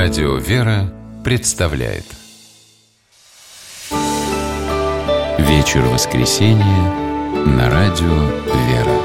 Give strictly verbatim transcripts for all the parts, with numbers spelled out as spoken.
Радио «Вера» представляет Вечер воскресенья на Радио «Вера».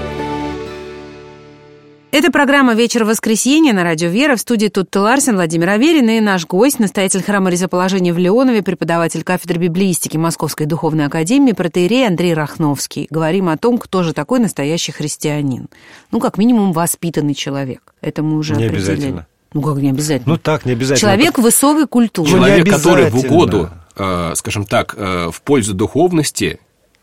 Это программа «Вечер воскресенья» на Радио «Вера». В студии Тутте Ларсен, Владимир Аверин и наш гость, настоятель храма Ризоположения в Леонове, преподаватель кафедры библеистики Московской духовной академии, протоиерей Андрей Рахновский. Говорим о том, кто же такой настоящий христианин. Ну, как минимум, воспитанный человек. Это мы уже не определили. Обязательно. Ну, как не обязательно? Ну, так, не обязательно. Человек так... высокой культуры. Человек, ну, который в угоду, э, скажем так, э, в пользу духовности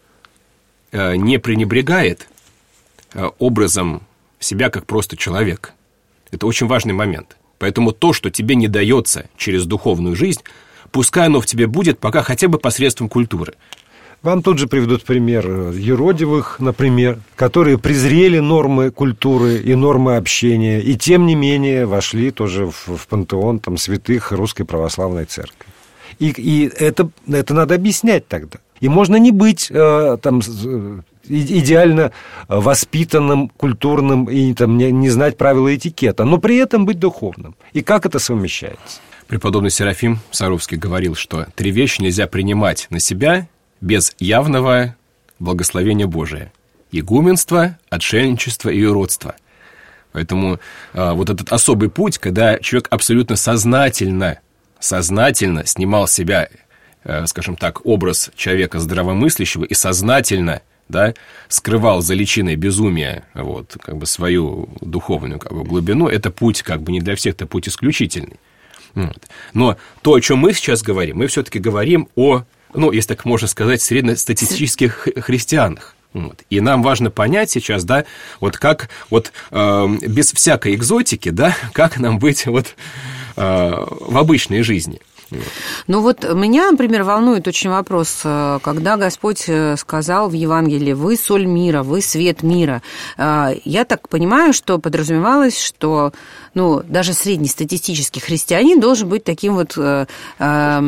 э, не пренебрегает э, образом себя как просто человек. Это очень важный момент. Поэтому то, что тебе не дается через духовную жизнь, пускай оно в тебе будет, пока хотя бы посредством культуры. Вам тут же приведут пример юродивых, например, которые презрели нормы культуры и нормы общения, и тем не менее вошли тоже в, в пантеон там, святых Русской Православной Церкви. И, и это, это надо объяснять тогда. И можно не быть э, там, идеально воспитанным, культурным и там, не, не знать правила этикета, но при этом быть духовным. И как это совмещается? Преподобный Серафим Саровский говорил, что три вещи нельзя принимать на себя без явного благословения Божия: игуменство, отшельничество и уродство. Поэтому э, вот этот особый путь, когда человек абсолютно сознательно, сознательно снимал с себя, э, скажем так, образ человека здравомыслящего и сознательно, да, скрывал за личиной безумия вот, как бы свою духовную как бы, глубину, это путь как бы не для всех, это путь исключительный. Вот. Но то, о чем мы сейчас говорим, мы все-таки говорим о, ну, если так можно сказать, среднестатистических христианах. Вот. И нам важно понять сейчас, да, вот как, вот э, без всякой экзотики, да, как нам быть вот э, в обычной жизни. Ну вот меня, например, волнует очень вопрос, когда Господь сказал в Евангелии: «Вы соль мира, вы свет мира». Я так понимаю, что подразумевалось, что ну, даже среднестатистический христианин должен быть таким вот, как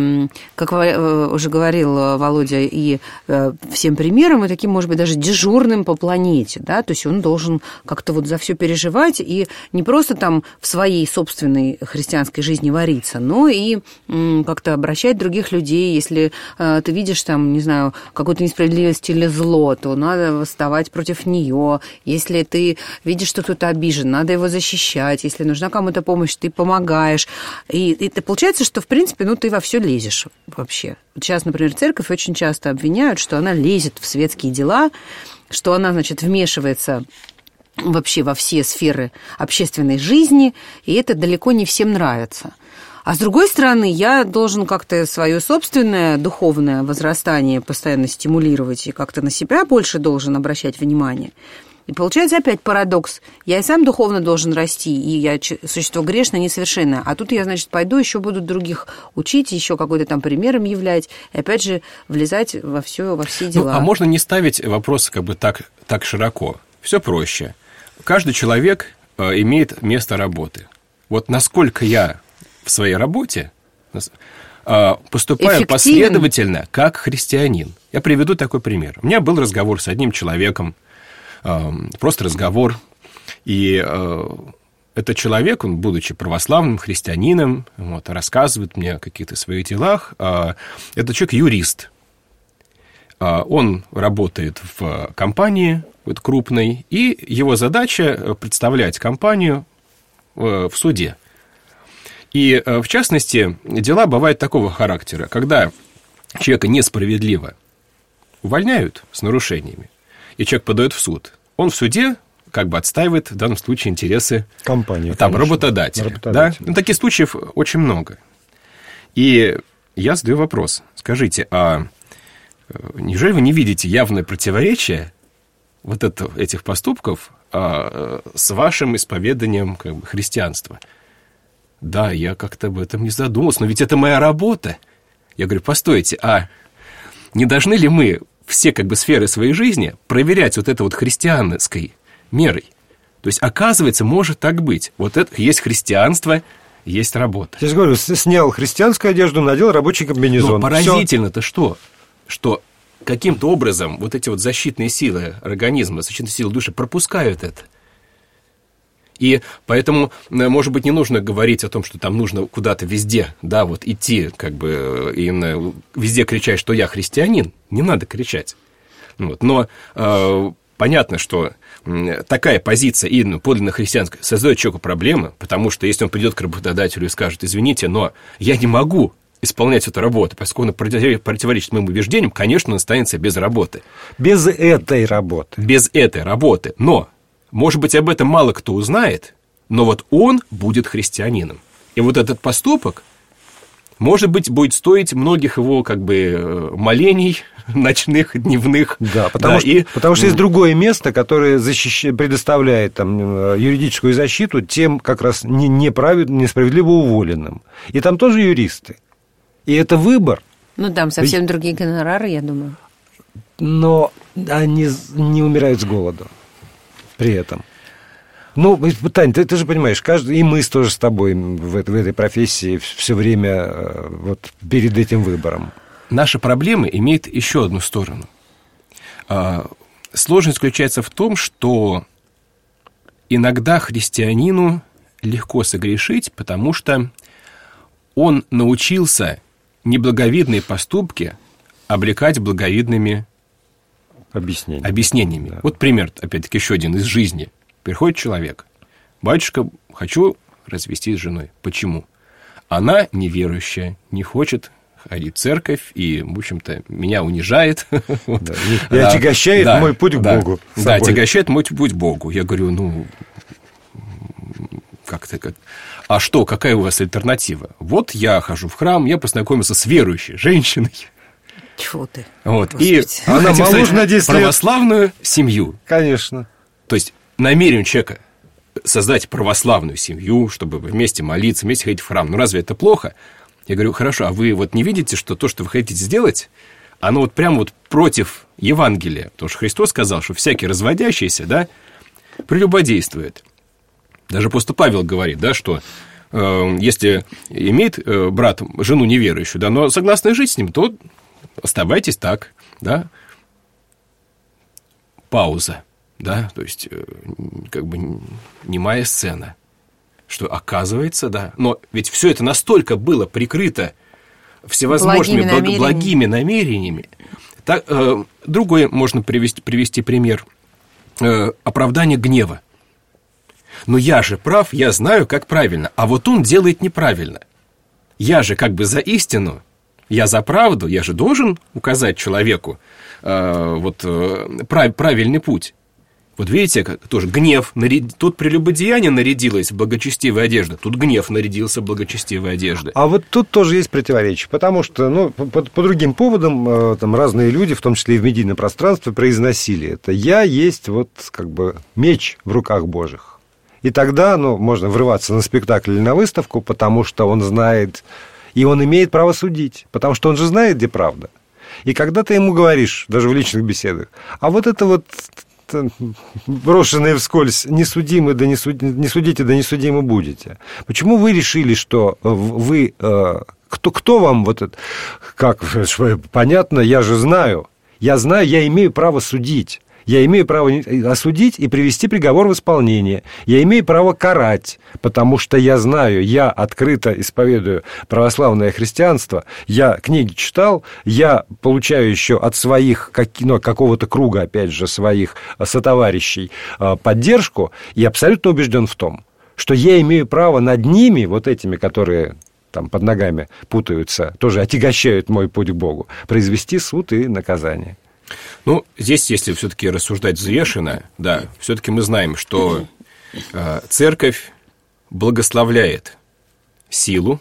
уже говорил Володя, и всем примером, и таким, может быть, даже дежурным по планете, да, то есть он должен как-то вот за все переживать и не просто там в своей собственной христианской жизни вариться, но и как-то обращать других людей. Если э, ты видишь там, не знаю, какую-то несправедливость или зло, то надо восставать против нее. Если ты видишь, что кто-то обижен, надо его защищать. Если нужна кому-то помощь, ты помогаешь. И, и получается, что, в принципе, ну, ты во все лезешь вообще. Вот сейчас, например, церковь очень часто обвиняют, что она лезет в светские дела, что она, значит, вмешивается вообще во все сферы общественной жизни, и это далеко не всем нравится. А с другой стороны, я должен как-то свое собственное духовное возрастание постоянно стимулировать и как-то на себя больше должен обращать внимание. И получается опять парадокс. Я и сам духовно должен расти, и я существо грешное, несовершенное. А тут я, значит, пойду, еще буду других учить, еще какой-то там примером являть, и опять же влезать во все, во все дела. Ну, а можно не ставить вопрос как бы так, так широко? Все проще. Каждый человек э, имеет место работы. Вот насколько я в своей работе поступаю последовательно, как христианин. Я приведу такой пример. У меня был разговор с одним человеком, просто разговор, и этот человек, он, будучи православным христианином, вот, рассказывает мне о каких-то своих делах. Этот человек юрист. Он работает в компании вот, крупной, и его задача представлять компанию в суде. И, в частности, дела бывают такого характера, когда человека несправедливо увольняют с нарушениями, и человек подает в суд. Он в суде как бы отстаивает в данном случае интересы компании, там, работодателя. работодателя. Да? Ну, таких случаев очень много. И я задаю вопрос. Скажите, а неужели вы не видите явное противоречие вот это, этих поступков а, с вашим исповеданием как бы, христианства? Да, я как-то об этом не задумался, но ведь это моя работа. Я говорю, постойте, а не должны ли мы все как бы сферы своей жизни проверять вот это вот христианской мерой? То есть, оказывается, может так быть. Вот это есть христианство, есть работа. Я же говорю, снял христианскую одежду, надел рабочий комбинезон. Но поразительно-то что? Что каким-то образом вот эти вот защитные силы организма, защитные силы души пропускают это. И поэтому, может быть, не нужно говорить о том, что там нужно куда-то везде, да, вот идти, как бы, и везде кричать, что я христианин. Не надо кричать. Вот. Но э, понятно, что такая позиция и ну, подлинно христианская создает человеку проблемы, потому что если он придет к работодателю и скажет: извините, но я не могу исполнять эту работу, поскольку она противоречит моим убеждениям, конечно, он останется без работы. Без этой работы. Без этой работы. Но, может быть, об этом мало кто узнает, но вот он будет христианином. И вот этот поступок, может быть, будет стоить многих его как бы молений ночных, дневных. Да, потому, да, что, и... потому что есть другое место, которое защищ... предоставляет там, юридическую защиту тем как раз неправильно, несправедливо уволенным. И там тоже юристы. И это выбор. Ну, там совсем другие гонорары, я думаю. Но они не умирают с голоду при этом. Ну, Тань, ты, ты же понимаешь, каждый, и мы тоже с тобой в, этой, в этой профессии все время вот перед этим выбором. Наша проблема имеет еще одну сторону. Сложность заключается в том, что иногда христианину легко согрешить, потому что он научился неблаговидные поступки облекать благовидными Объяснение. объяснениями. Да. Вот пример, опять-таки, еще один из жизни. Приходит человек: батюшка, хочу развестись с женой. Почему? Она неверующая, не хочет ходить в церковь и, в общем-то, меня унижает. Да, и отягощает да, мой путь к да, Богу. Да, отягощает мой путь к Богу. Я говорю, ну, как-то как... А что, какая у вас альтернатива? Вот я хожу в храм, я познакомился с верующей женщиной. Чего ты? Вот. И она моложе на десять лет. Православную семью. Конечно. То есть намерение человека создать православную семью, чтобы вместе молиться, вместе ходить в храм. Ну, разве это плохо? Я говорю, хорошо, а вы вот не видите, что то, что вы хотите сделать, оно вот прямо вот против Евангелия? Потому что Христос сказал, что всякий разводящийся, да, прелюбодействует. Даже апостол Павел говорит, да, что э, если имеет э, брат жену неверующую, да, но согласно жить с ним, то оставайтесь так, да. Пауза, да, то есть э, как бы немая сцена. Что оказывается, да, но ведь все это настолько было прикрыто всевозможными благими намерениями. Благими намерениями. Так, э, другой можно привести, привести пример. Э, оправдание гнева. Но я же прав, я знаю, как правильно, а вот он делает неправильно. Я же как бы за истину, я за правду, я же должен указать человеку э, вот, э, прав, правильный путь. Вот видите, как тоже гнев, наряд... тут прелюбодеяние нарядилось в благочестивую одежду, тут гнев нарядился в благочестивую одежду. А вот тут тоже есть противоречие, потому что ну, по, по другим поводам там, разные люди, в том числе и в медийном пространстве, произносили это. Я есть вот как бы меч в руках Божьих. И тогда ну, можно врываться на спектакль или на выставку, потому что он знает, и он имеет право судить, потому что он же знает, где правда. И когда ты ему говоришь, даже в личных беседах, а вот это вот... брошенные вскользь, не судимы, да не, суд... не судите, да не судимы будете. Почему вы решили, что вы... Кто, кто вам вот это... Как, понятно, я же знаю. Я знаю, я имею право судить. Я имею право осудить и привести приговор в исполнение. Я имею право карать, потому что я знаю, я открыто исповедую православное христианство, я книги читал, я получаю еще от своих, ну, какого-то круга, опять же, своих сотоварищей поддержку, и абсолютно убежден в том, что я имею право над ними, вот этими, которые... там под ногами путаются, тоже отягощают мой путь к Богу, произвести суд и наказание. Ну, здесь, если все-таки рассуждать взвешенно, да, все-таки мы знаем, что э, церковь благословляет силу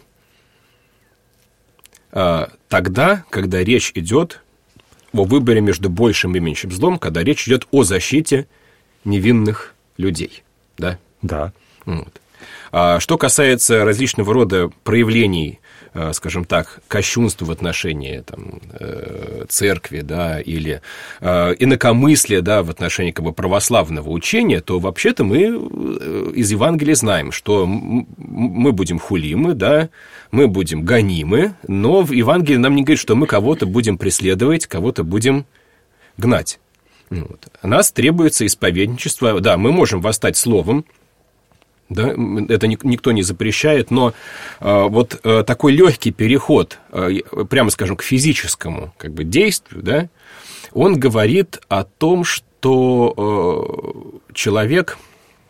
э, тогда, когда речь идет о выборе между большим и меньшим злом, когда речь идет о защите невинных людей, да? Да. Вот. А что касается различного рода проявлений, скажем так, кощунства в отношении там, церкви, да, или инакомыслия, да, в отношении как бы, православного учения, то вообще-то мы из Евангелия знаем, что мы будем хулимы, да, мы будем гонимы, но в Евангелии нам не говорит, что мы кого-то будем преследовать, кого-то будем гнать. Вот. От нас требуется исповедничество. Да, мы можем восстать словом, Да, это никто не запрещает, но э, вот э, такой легкий переход, э, прямо скажем, к физическому как бы, действию, да, он говорит о том, что э, человек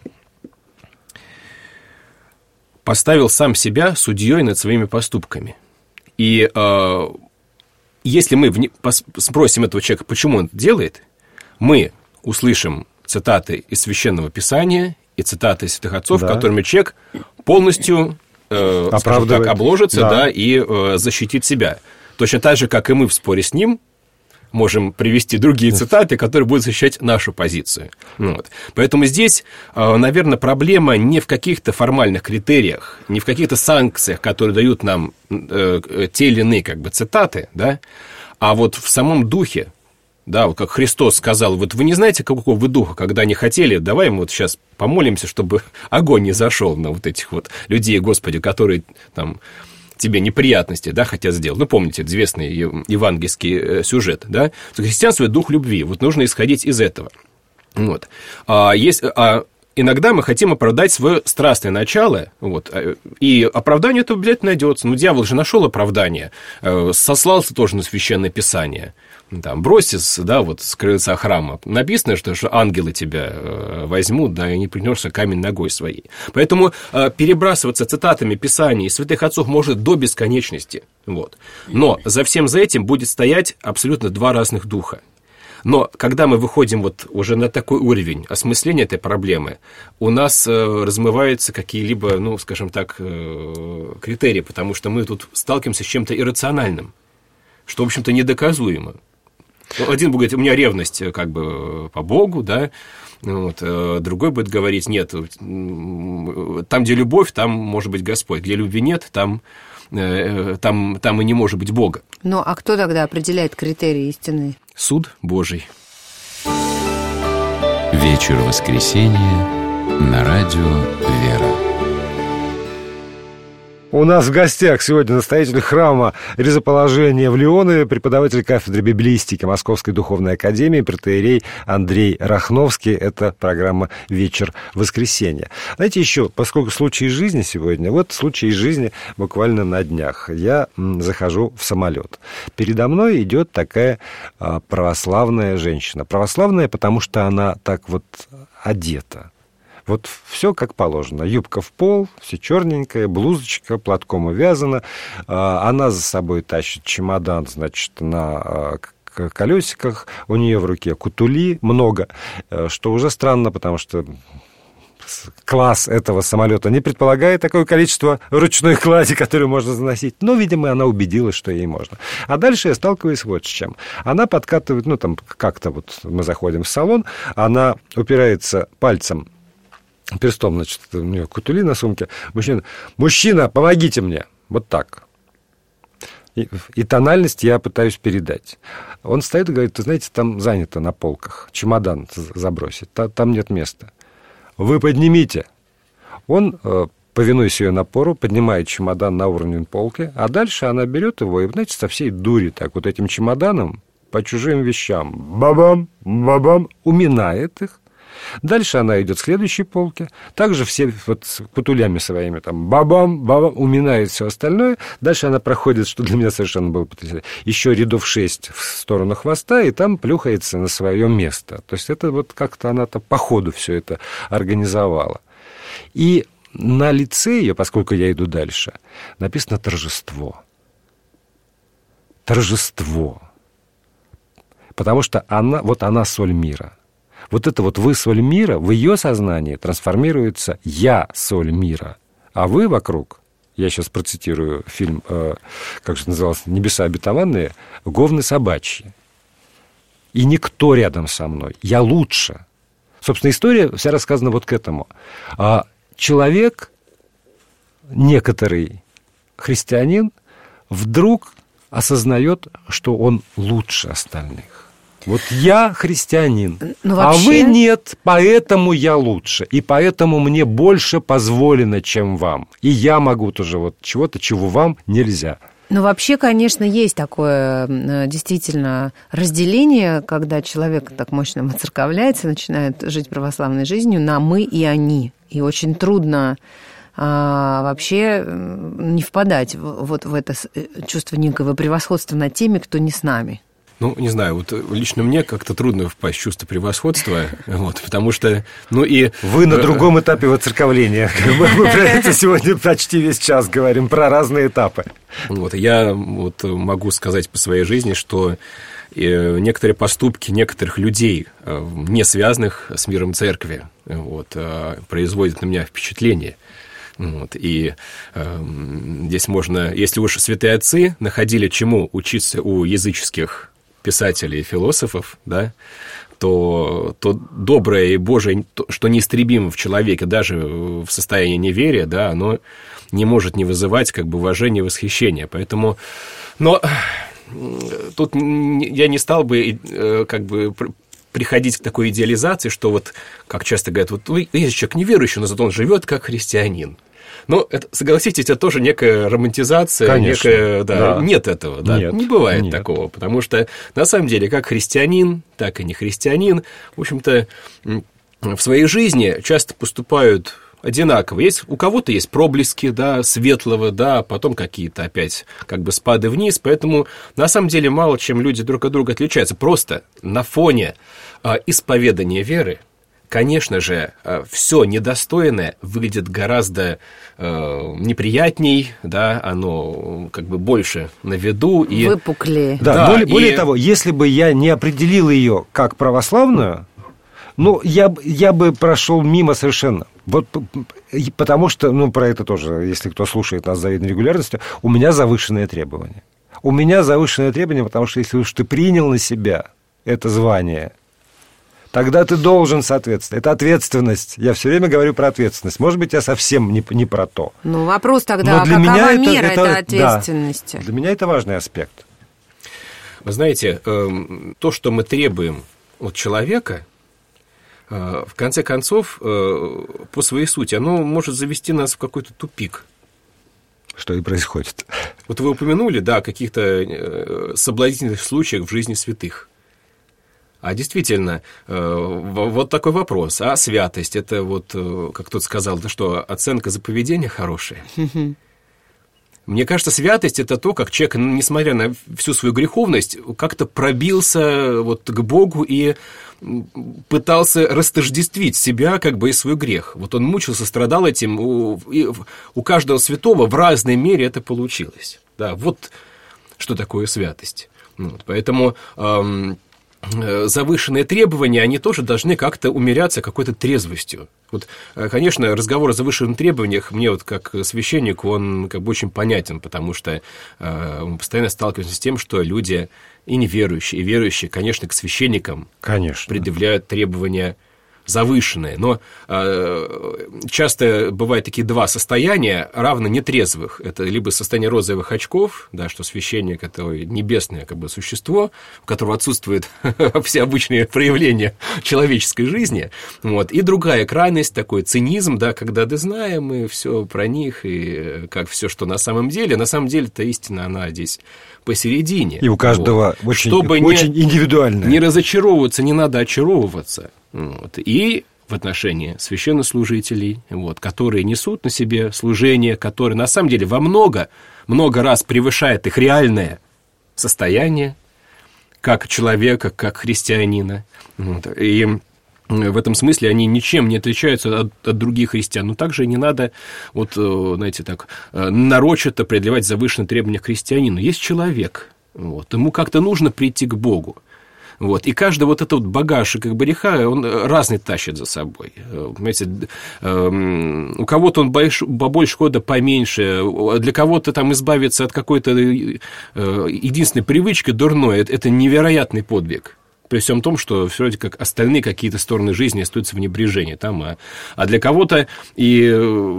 поставил сам себя судьей над своими поступками. И э, если мы вне, пос, спросим этого человека, почему он это делает, мы услышим цитаты из Священного Писания и цитаты из святых отцов, да. которыми человек полностью э, скажем так, обложится да. Да, и э, защитит себя. Точно так же, как и мы в споре с ним можем привести другие цитаты, которые будут защищать нашу позицию. Вот. Поэтому здесь, наверное, проблема не в каких-то формальных критериях, не в каких-то санкциях, которые дают нам э, те или иные как бы, цитаты, да, а вот в самом духе. Да, вот как Христос сказал, вот вы не знаете, какого вы духа, когда не хотели, давай мы вот сейчас помолимся, чтобы огонь не зашел на вот этих вот людей, Господи, которые там тебе неприятности, да, хотят сделать. Ну, помните, известный евангельский сюжет, да? Христианство – это дух любви, вот нужно исходить из этого. Вот. А, есть, а иногда мы хотим оправдать свое страстное начало, вот, и оправдание это обязательно найдется. Ну, дьявол же нашел оправдание, сослался тоже на Священное Писание. Там, бросься, да, вот с крыльца храма. Написано, что, что ангелы тебя возьмут, да, и не принесся камень ногой своей. Поэтому э, перебрасываться цитатами Писаний и святых отцов может до бесконечности. Вот. Но за всем за этим будет стоять абсолютно два разных духа. Но когда мы выходим вот уже на такой уровень осмысления этой проблемы, у нас э, размываются какие-либо, ну, скажем так, э, критерии, потому что мы тут сталкиваемся с чем-то иррациональным, что, в общем-то, недоказуемо. Один будет говорить, у меня ревность как бы по Богу, да, вот, другой будет говорить, нет, там, где любовь, там может быть Господь, где любви нет, там, там, там и не может быть Бога. Ну, а кто тогда определяет критерии истины? Суд Божий. Вечер воскресенья на радио «Вера». У нас в гостях сегодня настоятель храма Ризоположения в Лионове, преподаватель кафедры библеистики Московской духовной академии, протоиерей Андрей Рахновский. Это программа «Вечер воскресенья». Знаете, еще, поскольку случай из жизни сегодня, вот случай из жизни буквально на днях. Я захожу в самолет. Передо мной идет такая православная женщина. Православная, потому что она так вот одета. Вот все как положено. Юбка в пол, все черненькое, блузочка, платком увязана. Она за собой тащит чемодан, значит, на колесиках. У нее в руке кутули много, что уже странно, потому что класс этого самолета не предполагает такое количество ручной клади, которую можно заносить. Но, видимо, она убедилась, что ей можно. А дальше я сталкиваюсь вот с чем. Она подкатывает, ну, там как-то вот мы заходим в салон, она упирается пальцем, перстом, значит, у нее кутули на сумке. Мужчина, мужчина, помогите мне. Вот так. И, и тональность я пытаюсь передать. Он стоит и говорит, ты знаете, там занято на полках. Чемодан забросить. Там нет места. Вы поднимите. Он, повинуясь ее напору, поднимает чемодан на уровень полки, а дальше она берет его и, знаете, со всей дури так вот этим чемоданом по чужим вещам. Бабам, бабам, уминает их. Дальше она идет к следующей полке. Также все вот с кутулями своими там бабам, бабам, уминает все остальное. Дальше она проходит, что для меня совершенно было потрясающе, еще рядов шесть в сторону хвоста, и там плюхается на свое место. То есть это вот как-то она-то по ходу все это организовала. И на лице ее, поскольку я иду дальше, написано торжество. Торжество. Потому что она, вот она соль мира. Вот это вот вы соль мира, в ее сознании трансформируется я соль мира. А вы вокруг, я сейчас процитирую фильм, э, как же назывался, «Небеса обетованные», говны собачьи. И никто рядом со мной. Я лучше. Собственно, история вся рассказана вот к этому. А человек, некоторый христианин, вдруг осознает, что он лучше остальных. Вот я христианин, ну, вообще... а вы нет, поэтому я лучше, и поэтому мне больше позволено, чем вам. И я могу тоже вот чего-то, чего вам нельзя. Ну, вообще, конечно, есть такое действительно разделение, когда человек так мощно воцерковляется, начинает жить православной жизнью на «мы» и «они». И очень трудно а, вообще не впадать в, вот в это чувство некого превосходства над теми, кто не с нами. Ну, не знаю, вот лично мне как-то трудно впасть в чувство превосходства, вот, потому что, ну и... Вы на другом этапе воцерковления. Мы про это сегодня почти весь час говорим, про разные этапы. Вот, я вот могу сказать по своей жизни, что некоторые поступки некоторых людей, не связанных с миром церкви, вот, производят на меня впечатление. Вот, и э, здесь можно, если уж святые отцы находили чему учиться у языческих писателей и философов, да, то, то доброе и Божие, что неистребимо в человеке, даже в состоянии неверия, да, оно не может не вызывать как бы уважения и восхищения. Поэтому, но тут я не стал бы как бы приходить к такой идеализации, что вот, как часто говорят, вот есть человек неверующий, но зато он живет как христианин. Но, это, согласитесь, это тоже некая романтизация. Конечно, некая, да, да. Нет этого, да, нет, не бывает нет. такого, потому что, на самом деле, как христианин, так и не христианин, в общем-то, в своей жизни часто поступают одинаково. Есть, у кого-то есть проблески, да, светлого, да, потом какие-то опять как бы спады вниз, поэтому, на самом деле, мало чем люди друг от друга отличаются. Просто на фоне а, исповедания веры, конечно же, все недостойное выглядит гораздо э, неприятней, да, оно как бы больше на виду. И... Выпуклее. Да, Да, более, и... более того, если бы я не определил ее как православную, ну, я, я бы прошел мимо совершенно. Вот, потому что, ну, про это тоже, если кто слушает нас с завидной регулярностью, у меня завышенные требования. У меня завышенные требования, потому что если уж ты принял на себя это звание, тогда ты должен соответствовать. Это ответственность. Я все время говорю про ответственность. Может быть, я совсем не, не про то. Ну, вопрос тогда, для какова меня это, мера это, этой ответственности? Да, для меня это важный аспект. Вы знаете, то, что мы требуем от человека, в конце концов, по своей сути, оно может завести нас в какой-то тупик. Что и происходит. Вот вы упомянули, да, о каких-то соблазнительных случаях в жизни святых. А действительно, вот такой вопрос. А святость, это вот, как кто-то сказал, это что, оценка за поведение хорошая? Мне кажется, святость – это то, как человек, несмотря на всю свою греховность, как-то пробился вот к Богу и пытался растождествить себя как бы и свой грех. Вот он мучился, страдал этим, и у каждого святого в разной мере это получилось. Да, вот что такое святость. Вот, поэтому... Эм, завышенные требования, они тоже должны как-то умеряться какой-то трезвостью. Вот, конечно, разговор о завышенных требованиях мне вот как священнику, он как бы очень понятен, потому что э, мы постоянно сталкиваемся с тем, что люди и неверующие, и верующие, конечно, к священникам конечно. предъявляют требования завышенные, но э, часто бывают такие два состояния, равно нетрезвых. Это либо состояние розовых очков, да, что священник – это небесное как бы существо, у которого отсутствуют все обычные проявления человеческой жизни, вот. И другая крайность, такой цинизм, да, когда да знаем мы все про них, и как все, что на самом деле, на самом деле-то истина, она здесь посередине. И у каждого вот. очень, Чтобы очень не, индивидуальная. Не разочаровываться, не надо очаровываться. Вот. И в отношении священнослужителей, вот, которые несут на себе служение, которое на самом деле во много, много раз превышает их реальное состояние, как человека, как христианина. Вот. И в этом смысле они ничем не отличаются от, от других христиан. Но также не надо, вот, знаете, так, нарочито предъявлять завышенные требования к христианину. Есть человек, вот, ему как-то нужно прийти к Богу. Вот. И каждый вот этот вот багаж как бы греха, он разный тащит за собой. Понимаете, у кого-то он больше, побольше, кого-то поменьше, для кого-то там избавиться от какой-то единственной привычки дурной, это, это невероятный подвиг. При всем том, что вроде как остальные какие-то стороны жизни остаются в небрежении. Там, а, а для кого-то и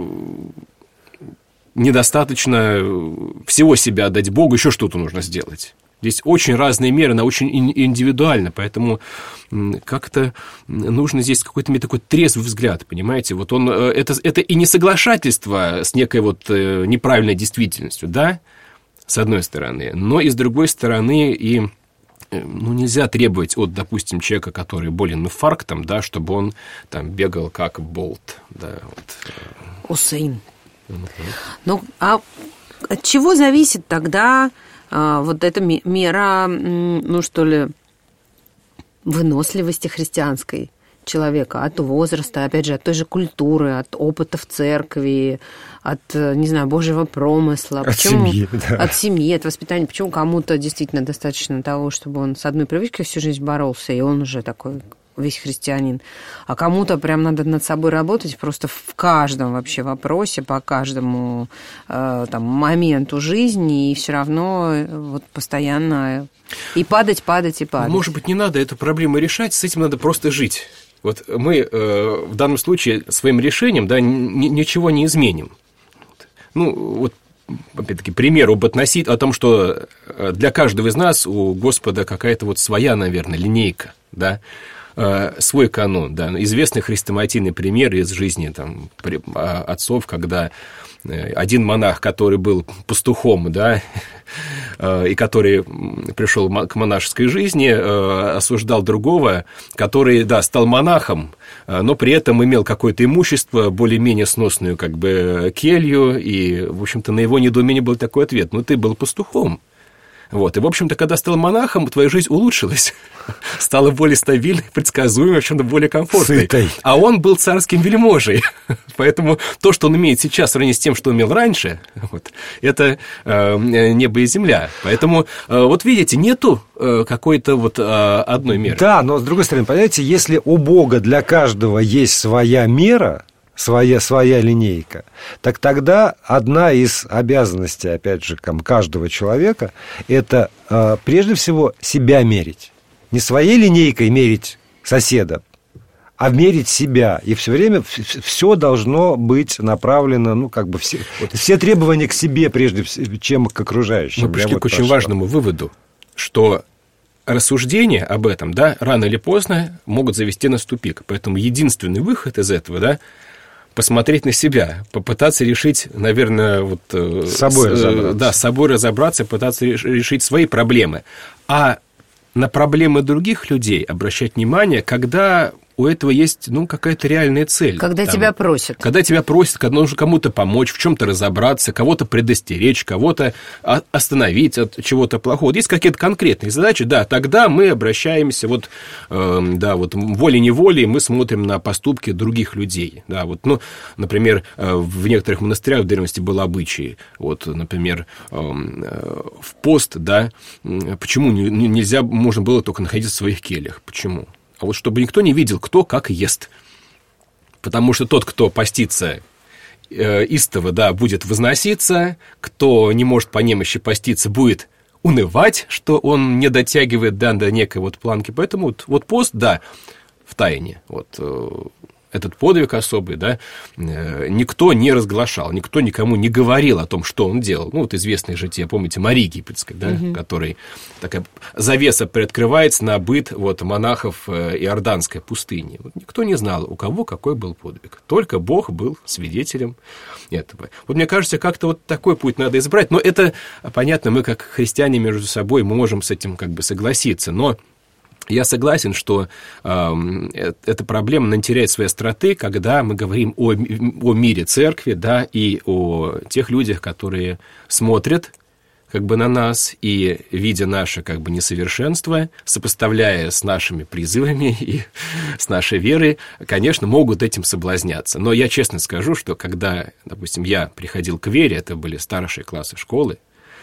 недостаточно всего себя отдать Богу, еще что-то нужно сделать. Здесь очень разные меры, она очень индивидуальна, поэтому как-то нужно здесь какой-то такой трезвый взгляд, понимаете? Вот он, это, это и не соглашательство с некой вот неправильной действительностью, да, с одной стороны, но и с другой стороны и ну, нельзя требовать от, допустим, человека, который болен инфарктом, да, чтобы он там бегал как Болт. Да, вот. Усейн. Uh-huh. Ну, а от чего зависит тогда а, вот эта мера, ну, что ли, выносливости христианской человека, от возраста, опять же, от той же культуры, от опыта в церкви, от, не знаю, Божьего промысла. От Почему? семьи, да. От семьи, от воспитания. Почему кому-то действительно достаточно того, чтобы он с одной привычкой всю жизнь боролся, и он уже такой весь христианин. А кому-то прям надо над собой работать просто в каждом вообще вопросе, по каждому э, там, моменту жизни, и все равно вот постоянно и падать, падать, и падать. Может быть, не надо эту проблему решать, с этим надо просто жить. Вот мы э, в данном случае своим решением, да, ни, ничего не изменим. Ну, вот, опять-таки, пример об относить, о том, что для каждого из нас у Господа какая-то вот своя, наверное, линейка, да, э, свой канон, да. Известный хрестоматийный пример из жизни там, отцов, когда один монах, который был пастухом, да, и который пришел к монашеской жизни, осуждал другого, который, да, стал монахом, но при этом имел какое-то имущество, более-менее сносную как бы келью, и, в общем-то, на его недоумение был такой ответ: ну, ты был пастухом. Вот. И, в общем-то, когда стал монахом, твоя жизнь улучшилась, стала более стабильной, предсказуемой, в общем-то, более комфортной. Сытой. А он был царским вельможей. Поэтому то, что он имеет сейчас, в сравнении с тем, что он имел раньше, вот, это э, небо и земля. Поэтому, э, вот видите, нету э, какой-то вот э, одной меры. Да, но, с другой стороны, понимаете, если у Бога для каждого есть своя мера, Своя, своя линейка, так тогда одна из обязанностей, опять же, каждого человека, это э, прежде всего себя мерить. Не своей линейкой мерить соседа, а мерить себя. И все время все должно быть направлено, ну, как бы все, вот. все требования к себе, прежде чем к окружающим. Мы пришли вот к очень прошло. важному выводу, что рассуждения об этом, да, рано или поздно могут завести нас в тупик. Поэтому единственный выход из этого, да, посмотреть на себя, попытаться решить, наверное, вот... С собой с, разобраться. Да, с собой разобраться, пытаться решить свои проблемы. А на проблемы других людей обращать внимание, когда у этого есть, ну, какая-то реальная цель. Когда там, тебя просят. Когда тебя просят, когда нужно кому-то помочь, в чем-то разобраться, кого-то предостеречь, кого-то остановить от чего-то плохого. Вот есть какие-то конкретные задачи, да, тогда мы обращаемся, вот, э, да, вот волей-неволей мы смотрим на поступки других людей. Да, вот, ну, например, в некоторых монастырях в древности был обычай, вот, например, э, в пост, да, почему нельзя, можно было только находиться в своих кельях, почему? А вот чтобы никто не видел, кто как ест. Потому что тот, кто постится э, истово, да, будет возноситься, кто не может по немощи поститься, будет унывать, что он не дотягивает, да, до некой вот планки. Поэтому вот, вот пост, да, в тайне, вот... Э, этот подвиг особый, да, никто не разглашал, никто никому не говорил о том, что он делал. Ну, вот известное житие, помните, Марии Египетской, да, угу. которой такая завеса приоткрывается на быт вот, монахов Иорданской пустыни. Вот никто не знал, у кого какой был подвиг. Только Бог был свидетелем этого. Вот мне кажется, как-то вот такой путь надо избрать. Но это, понятно, мы как христиане между собой мы можем с этим как бы согласиться, но я согласен, что э, эта проблема теряет свои остроты, когда мы говорим о, о мире церкви, да, и о тех людях, которые смотрят как бы на нас и, видя наше как бы несовершенство, сопоставляя с нашими призывами и с нашей верой, конечно, могут этим соблазняться. Но я честно скажу, что когда, допустим, я приходил к вере, это были старшие классы школы,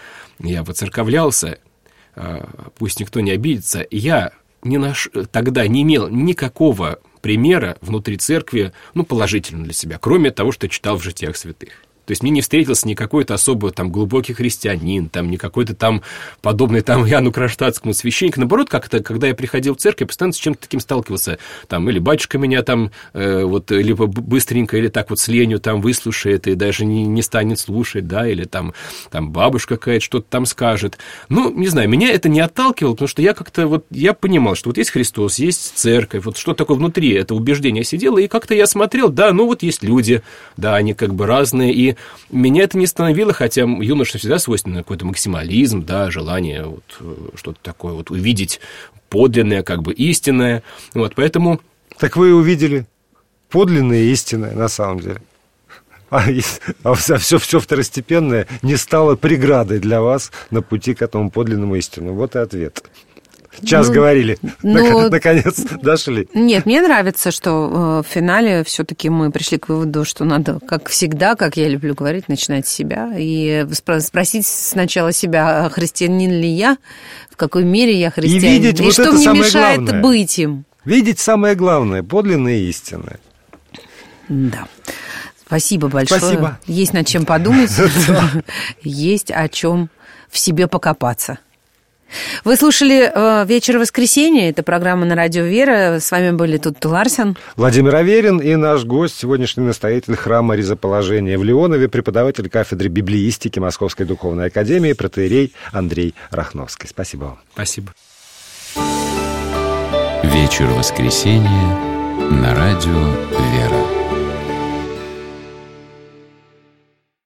я воцерковлялся, э, пусть никто не обидится, я... Не наш... тогда не имел никакого примера внутри церкви, ну, положительного для себя, кроме того, что читал в житиях святых. То есть мне не встретился ни какой-то особо там глубокий христианин, там, ни какой-то там подобный там Иоанну Кронштадтскому священник. Наоборот, как-то, когда я приходил в церковь, я постоянно с чем-то таким сталкивался. Там, или батюшка меня там э, вот, либо быстренько, или так вот с ленью там выслушает и даже не, не станет слушать, да, или там, там бабушка какая-то что-то там скажет. Ну, не знаю, меня это не отталкивало, потому что я как-то вот, я понимал, что вот есть Христос, есть церковь, вот что такое внутри, это убеждение сидело, и как-то я смотрел, да, ну вот есть люди, да, они как бы разные, и меня это не остановило, хотя юноше всегда свойственно какой-то максимализм, да, желание вот, что-то такое вот увидеть подлинное, как бы истинное. Вот, поэтому... Так вы увидели подлинное и истинное на самом деле. А, а все, все второстепенное не стало преградой для вас на пути к этому подлинному истину. Вот и ответ. Час ну, говорили, ну, наконец дошли. Нет, мне нравится, что в финале все-таки мы пришли к выводу, что надо, как всегда, как я люблю говорить, начинать с себя и спросить сначала себя, христианин ли я, в какой мере я христианин, и, видеть, и вот что мне мешает главное. Быть им. Видеть самое главное, подлинное и истинное. Да. Спасибо большое. Спасибо. Есть над чем подумать, есть о чем в себе покопаться. Вы слушали э, «Вечер воскресенья». Это программа на радио «Вера». С вами были тут Ларсен, Владимир Аверин и наш гость, сегодняшний настоятель храма Ризоположения в Леонове, преподаватель кафедры библеистики Московской духовной академии, протоиерей Андрей Рахновский. Спасибо вам. Спасибо. «Вечер воскресенья» на радио «Вера».